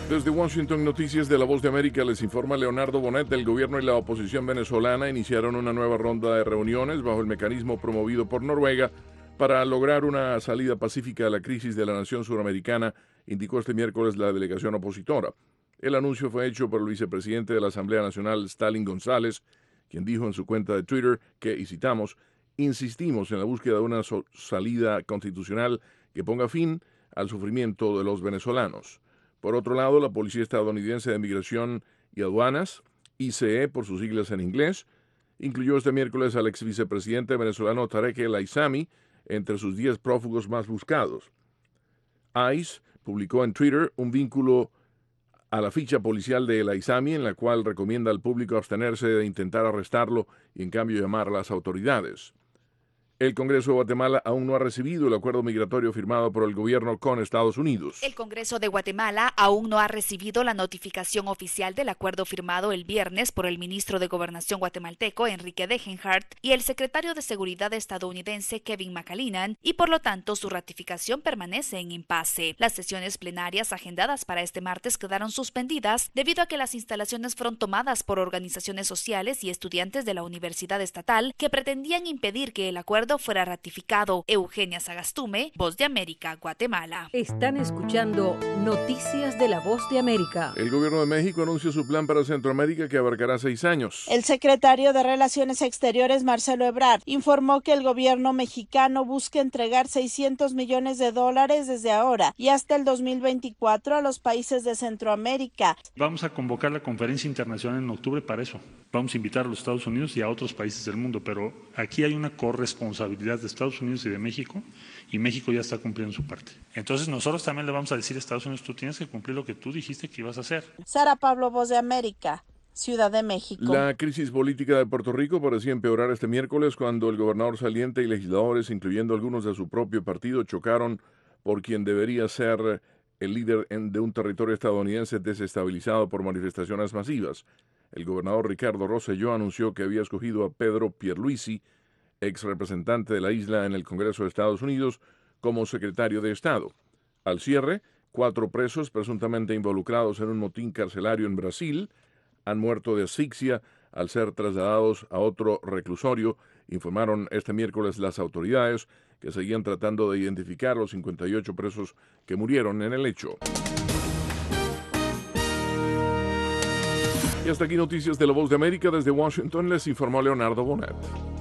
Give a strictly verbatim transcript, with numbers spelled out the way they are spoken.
Desde Washington, Noticias de La Voz de América, les informa Leonardo Bonet. El gobierno y la oposición venezolana iniciaron una nueva ronda de reuniones bajo el mecanismo promovido por Noruega para lograr una salida pacífica a la crisis de la nación suramericana, indicó este miércoles la delegación opositora. El anuncio fue hecho por el vicepresidente de la Asamblea Nacional, Stalin González, quien dijo en su cuenta de Twitter que, y citamos, insistimos en la búsqueda de una so- salida constitucional que ponga fin al sufrimiento de los venezolanos. Por otro lado, la Policía Estadounidense de Migración y Aduanas, I C E por sus siglas en inglés, incluyó este miércoles al ex vicepresidente venezolano Tarek El Aissami entre sus diez prófugos más buscados. ICE publicó en Twitter un vínculo a la ficha policial de El Aissami en la cual recomienda al público abstenerse de intentar arrestarlo y en cambio llamar a las autoridades. El Congreso de Guatemala aún no ha recibido el acuerdo migratorio firmado por el gobierno con Estados Unidos. El Congreso de Guatemala aún no ha recibido la notificación oficial del acuerdo firmado el viernes por el ministro de Gobernación guatemalteco, Enrique Degenhardt, y el secretario de Seguridad estadounidense, Kevin McAleenan, y por lo tanto su ratificación permanece en impasse. Las sesiones plenarias agendadas para este martes quedaron suspendidas debido a que las instalaciones fueron tomadas por organizaciones sociales y estudiantes de la Universidad Estatal que pretendían impedir que el acuerdo fuera ratificado. Eugenia Sagastume, Voz de América, Guatemala. Están escuchando Noticias de la Voz de América. El gobierno de México anuncia su plan para Centroamérica que abarcará seis años. El secretario de Relaciones Exteriores, Marcelo Ebrard, informó que el gobierno mexicano busca entregar seiscientos millones de dólares desde ahora y hasta el dos mil veinticuatro a los países de Centroamérica. Vamos a convocar la conferencia internacional en octubre para eso. Vamos a invitar a los Estados Unidos y a otros países del mundo, pero aquí hay una corresponsabilidad de Estados Unidos y de México, y México ya está cumpliendo su parte. Entonces nosotros también le vamos a decir a Estados Unidos, tú tienes que cumplir lo que tú dijiste que ibas a hacer. Sara Pablo, Voz de América, Ciudad de México. La crisis política de Puerto Rico parecía empeorar este miércoles cuando el gobernador saliente y legisladores, incluyendo algunos de su propio partido, chocaron por quien debería ser el líder de un territorio estadounidense desestabilizado por manifestaciones masivas. El gobernador Ricardo Rosselló anunció que había escogido a Pedro Pierluisi, ex representante de la isla en el Congreso de Estados Unidos, como secretario de Estado. Al cierre, cuatro presos presuntamente involucrados en un motín carcelario en Brasil han muerto de asfixia al ser trasladados a otro reclusorio, informaron este miércoles las autoridades, que seguían tratando de identificar los cincuenta y ocho presos que murieron en el hecho. Y hasta aquí Noticias de la Voz de América. Desde Washington les informó Leonardo Bonet.